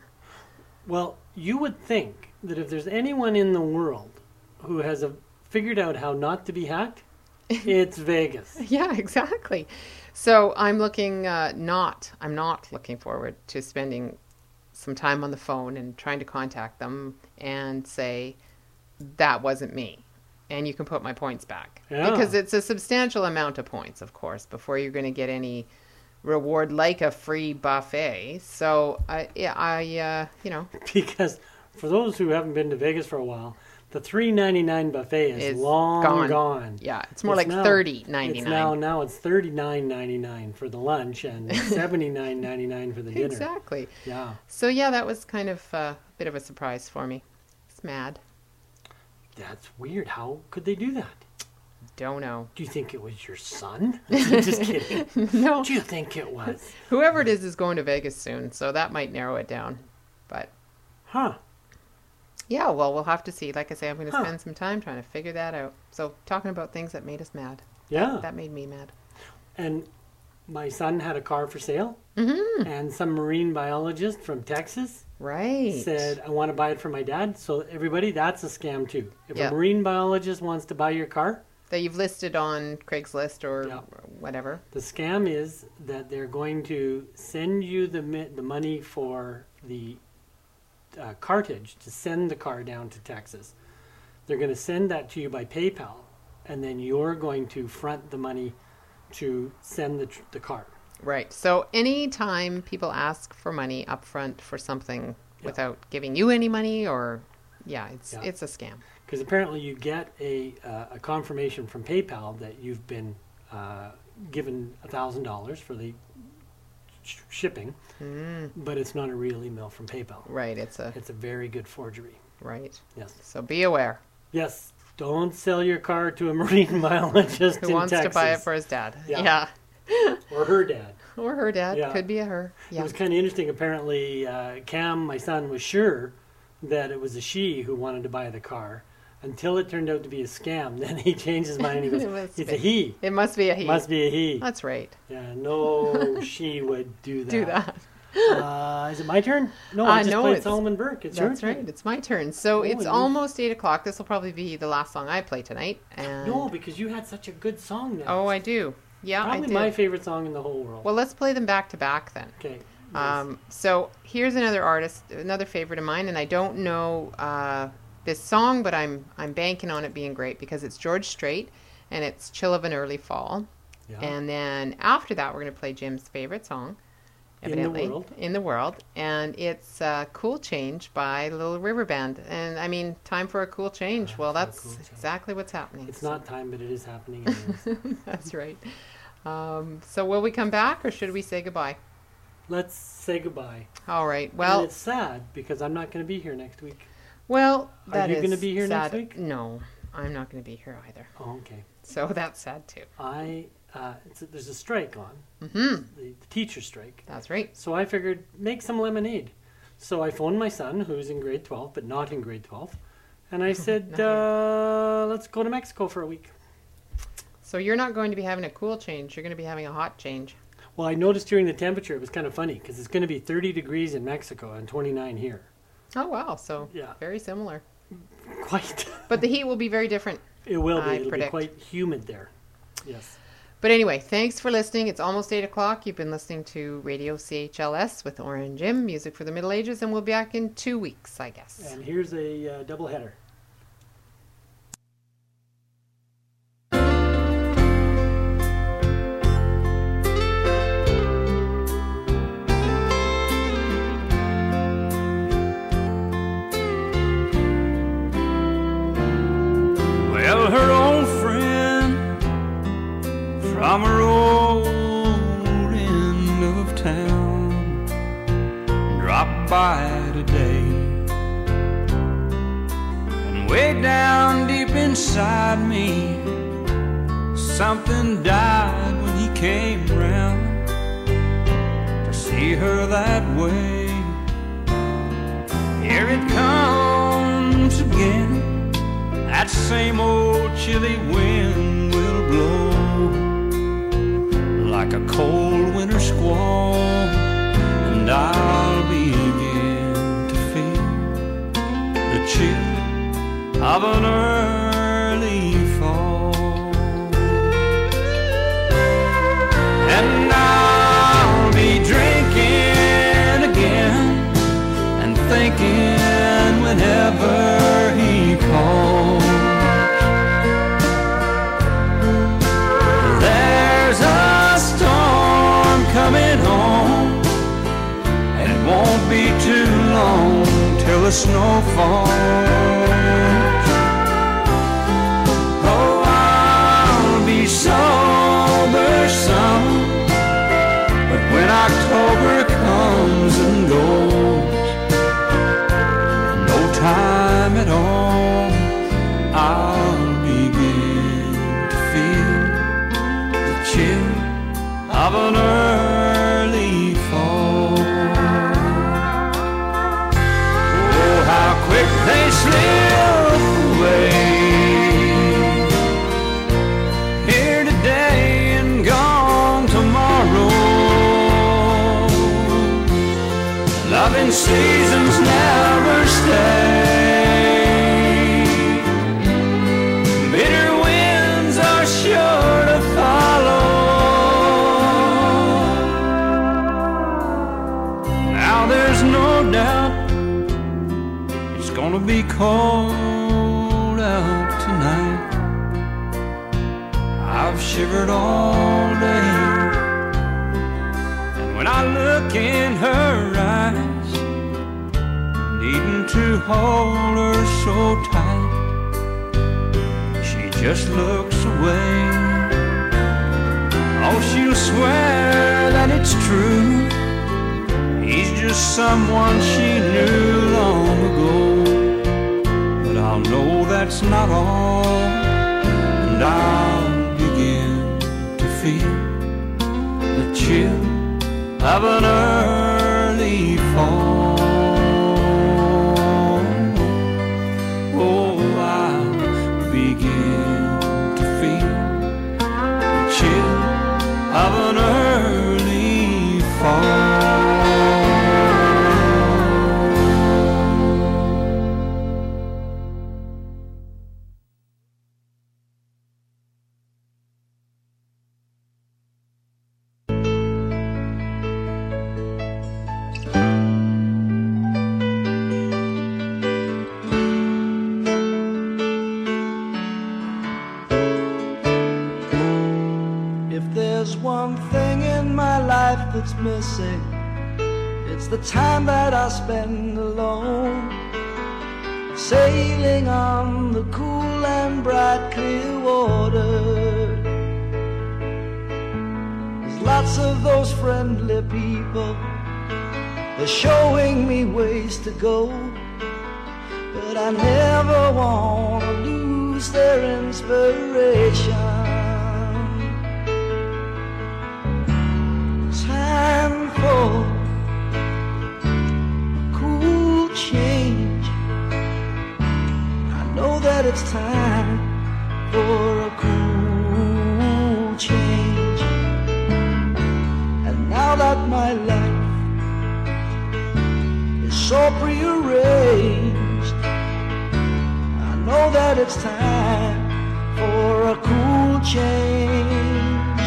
Well, you would think that if there's anyone in the world who has a, figured out how not to be hacked, it's Vegas. Yeah, exactly. So I'm looking uh, not, I'm not looking forward to spending some time on the phone and trying to contact them and say, that wasn't me. And you can put my points back. Yeah. Because it's a substantial amount of points, of course, before you're going to get any reward like a free buffet. So, I, yeah, I, uh, you know. Because for those who haven't been to Vegas for a while, the three ninety-nine buffet is, Is long gone. gone. Yeah, it's more It's like now- thirty ninety-nine. It's now now it's thirty-nine ninety-nine for the lunch and seventy-nine ninety-nine for the dinner. Exactly. Yeah. So, yeah, that was kind of uh, a bit of a surprise for me. It's mad. That's weird. How could they do that? Don't know. Do you think it was your son? Just kidding. No. Do you think it was? Whoever it is is going to Vegas soon, so that might narrow it down. But, Huh. yeah, well, we'll have to see. Like I say, I'm going to Huh. spend some time trying to figure that out. So, talking about things that made us mad. Yeah. That made me mad. And my son had a car for sale, Mm-hmm. and some marine biologist from Texas Right. said, I want to buy it for my dad. So everybody, that's a scam too. If Yeah. a marine biologist wants to buy your car, That you've listed on Craigslist or Yeah. whatever. the scam is that they're going to send you the mi- the money for the uh, cartage to send the car down to Texas. They're going to send that to you by PayPal, and then you're going to front the money to send the tr- the car. Right. So, anytime people ask for money up front for something without giving you any money or, yeah, it's Yeah. it's a scam. Because apparently you get a uh, a confirmation from PayPal that you've been uh, given a thousand dollars for the sh- shipping, Mm. but it's not a real email from PayPal. Right. It's a, It's a very good forgery. right. Yes. So, be aware. Yes. Don't sell your car to a marine biologist Who in wants Texas. to buy it for his dad? Yeah. Yeah. or her dad. Or her dad. Yeah. Could be a her. It Yeah. was kind of interesting. Apparently, uh, Cam, my son, was sure that it was a she who wanted to buy the car until it turned out to be a scam. Then he changed his mind. He goes, It must it's be. a he. It must be a he. Must be a he. That's right. Yeah, no, she would do that. Do that. Uh, is it my turn? No, Uh, I just no, played it's- Solomon Burke. It's That's your right. turn. It's my turn. So Oh, it's you- almost eight o'clock. This will probably be the last song I play tonight. And No, because you had such a good song there. oh, I do. Yeah, Probably I do. my favorite song in the whole world. Well, let's play them back to back then. okay. Um, so here's another artist, another favorite of mine, and I don't know uh, this song, but I'm I'm banking on it being great because it's George Strait, and it's "Chill of an Early Fall." Yeah. And then after that, we're going to play Jim's favorite song, In the evidently world. in the world, and it's uh, "Cool Change" by Little River Band. And I mean, time for a cool change. Well, for a that's cool change. exactly what's happening. It's not time, but it is happening. anyways. That's right. Um, so will we come back, or should we say goodbye? Let's say goodbye. All right. Well, Well, it's sad because I'm not going to be here next week. well, Are that you is gonna be here next sad. week? No, I'm not going to be here either. Oh, okay. So that's sad too. I uh, it's a, there's a strike on, Hmm. the, the teacher strike. That's right. So I figured make some lemonade. So I phoned my son, who's in grade twelve, but not in grade twelve, and I said, Not yet. uh, "Let's go to Mexico for a week." So you're not going to be having a cool change. You're going to be having a hot change. Well, I noticed during the temperature, it was kind of funny because it's going to be thirty degrees in Mexico and twenty-nine here. Oh wow. So Yeah. very similar. Quite. But the heat will be very different. It will be. I It'll predict. be quite humid there. Yes. But anyway, thanks for listening. It's almost eight o'clock. You've been listening to Radio C H L S with Oren and Jim, music for the Middle Ages, and we'll be back in two weeks, I guess. And here's a uh, double header. Well, her old friend from her old end of town dropped fight a day. And way down deep inside me, something died when he came round. To see her that way, here it comes again. That same old chilly wind will blow like a cold winter squall, and I'll begin to feel the chill of an early fall. And I'll be drinking again and thinking whenever he calls, there's a storm coming home, and it won't be too long till the snow falls. Oh, I'll be sober some, but when October comes and goes, no time at all, I'll begin to feel the chill of an early fall. Oh, how quick they slip away, here today and gone tomorrow. Loving seasons never stay, bitter winds are sure to follow. Now there's no doubt it's gonna be cold out tonight. I've shivered all day, and when I look in her eyes, needing to hold her so tight, she just looks away. Oh, she'll swear that it's true, he's just someone she knew long ago. But I'll know that's not all, and I'll begin to feel the chill of an early fall. Oh, I'll begin to feel the chill of an early fall. That's missing, it's the time that I spend alone, sailing on the cool and bright clear water. There's lots of those friendly people, they're showing me ways to go, but I never want to lose their inspiration. Time for cool change. I know that it's time for a cool change. And now that my life is so prearranged, I know that it's time for a cool change.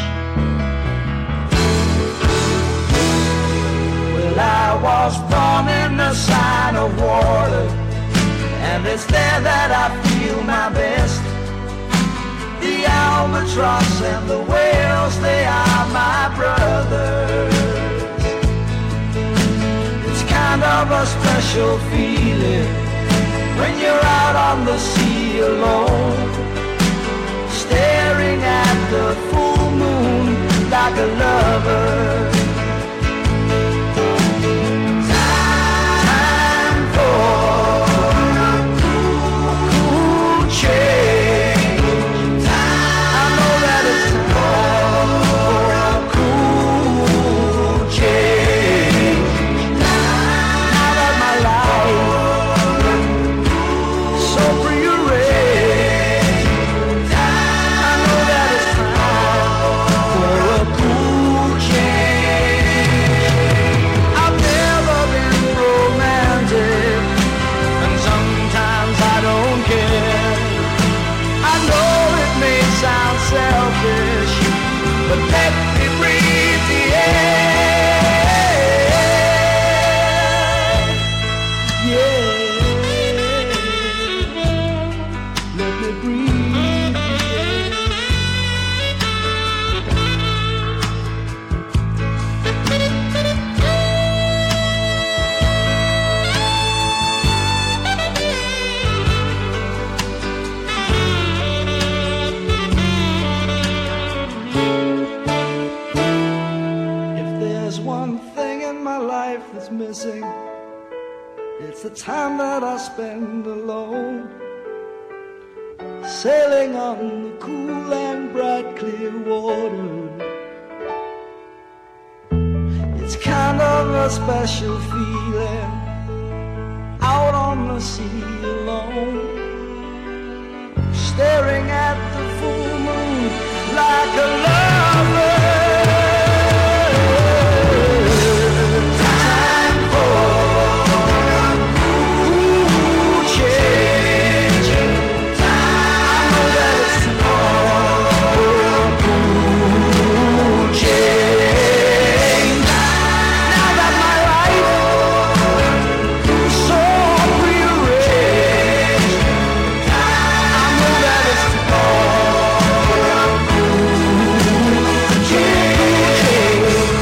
I was born in the sign of water, and it's there that I feel my best. The albatross and the whales, they are my brothers. It's kind of a special feeling when you're out on the sea alone, staring at the full moon like a lover. Time life is missing. It's the time that I spend alone, sailing on the cool and bright clear water. It's kind of a special feeling, out on the sea alone, staring at the full moon like a lover. Time for cool change. Time, I know that it's time for cool change. Now that my life is so rearranged, I know that it's time for cool change.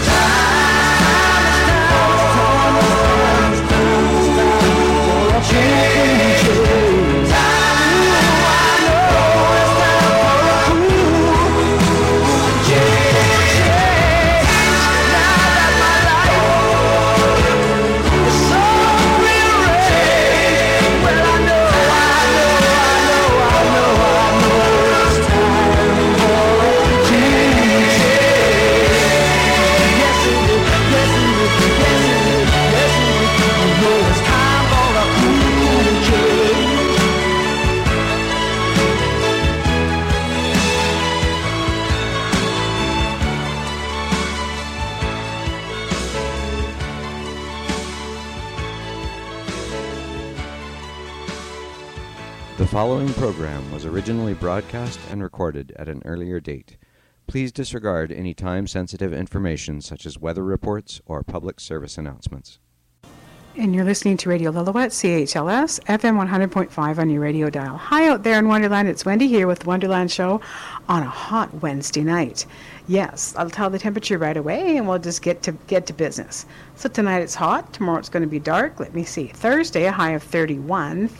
The following program was originally broadcast and recorded at an earlier date. Please disregard any time-sensitive information such as weather reports or public service announcements. And you're listening to Radio Lillooet, C H L S, F M one hundred point five on your radio dial. Hi out there in Wonderland, it's Wendy here with the Wonderland Show on a hot Wednesday night. Yes, I'll tell the temperature right away and we'll just get to get to business. So tonight it's hot, tomorrow it's going to be dark. Let me see. Thursday, a high of thirty-one.